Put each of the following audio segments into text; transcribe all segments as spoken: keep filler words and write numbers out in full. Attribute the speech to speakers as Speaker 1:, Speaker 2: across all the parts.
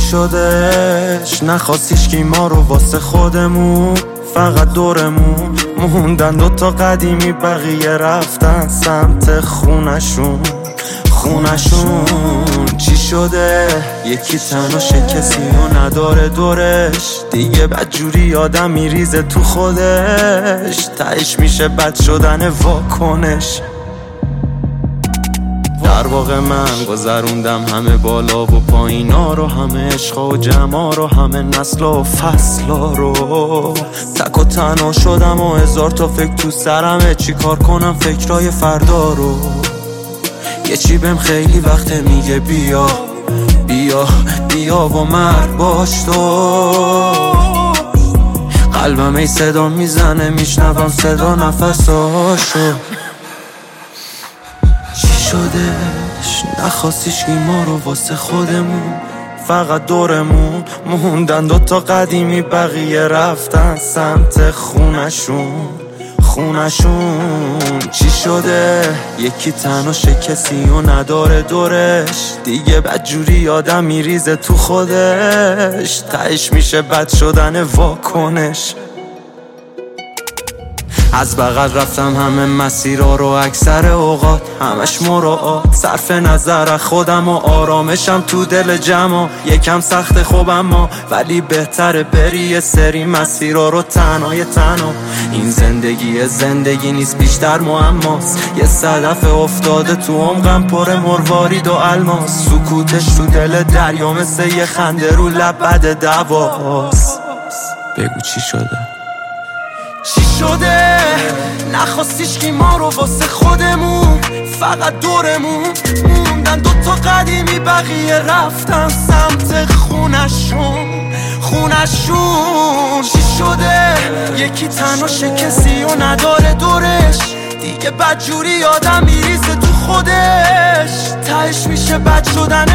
Speaker 1: شدش نخواستیش که ما رو واسه خودمون، فقط دورمون موندن دوتا قدیمی، بقیه رفتن سمت خونشون خونشون چی شده؟ یکی تنها کسی و نداره دورش، دیگه بدجوری آدم میریزه تو خودش، تهش میشه بد شدن واکنش. در واقع من گذروندم همه بالا و پایینا رو، همه عشقا و جمعا رو، همه نسلا و فصلا رو. تک و تنها شدم و هزار تا فکر تو سرمه، چی کار کنم فکرای فردا رو. یه چی بهم خیلی وقت میگه بیا بیا بیا و مرد باش تو. قلبم ای صدا میزنه، میشنوم صدا نفساشو. چی شدش؟ نخواستیش که ما رو واسه خودمون، فقط دورمون موندن دوتا قدیمی، بقیه رفتن سمت خونشون خونشون چی شده؟ یکی تنها کسی و نداره دورش، دیگه بدجوری آدم میریزه تو خودش، تهش میشه بد شدن واکنش. از بغل رفتم همه مسیرها رو، اکثر اوقات همش مراعات، صرف نظر خودم و آرامشم تو دل جمع. یکم سخت خوب اما ولی بهتره بری یه سری مسیرها رو تنهای تنها. این زندگی زندگی نیست، بیشتر معماست، یه صدف افتاده تو عمقم پر مروارید و الماس. سکوتش تو دل دریا مثل یه خنده رو لب بد دواست. بگو چی شده؟ چی شده؟ نخواستیش که ما رو واسه خودمون، فقط دورمون موندن دوتا قدیمی، بقیه رفتن سمت خونشون خونشون چی شده؟ یکی تنها کسی و نداره دورش، دیگه بدجوری آدم میریزه تو خودش، تهش میشه بد شدن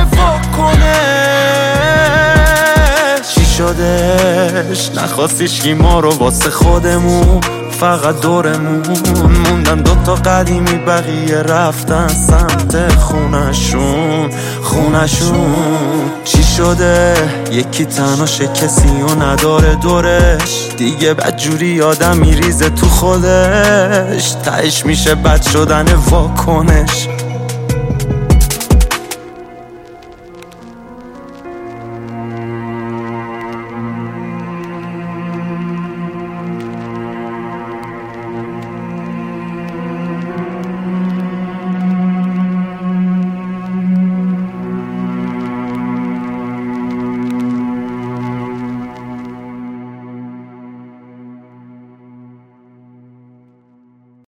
Speaker 1: واکنش. چی شدش؟ نخواستیش که ما رو واسه خودمون، فقط دورمون موندن دوتا قدیمی، بقیه رفتن سمت خونشون خونشون چی شده؟ یکی تنها کسی و نداره دورش، دیگه بدجوری آدم میریزه تو خودش، تهش میشه بد شدن واکنش.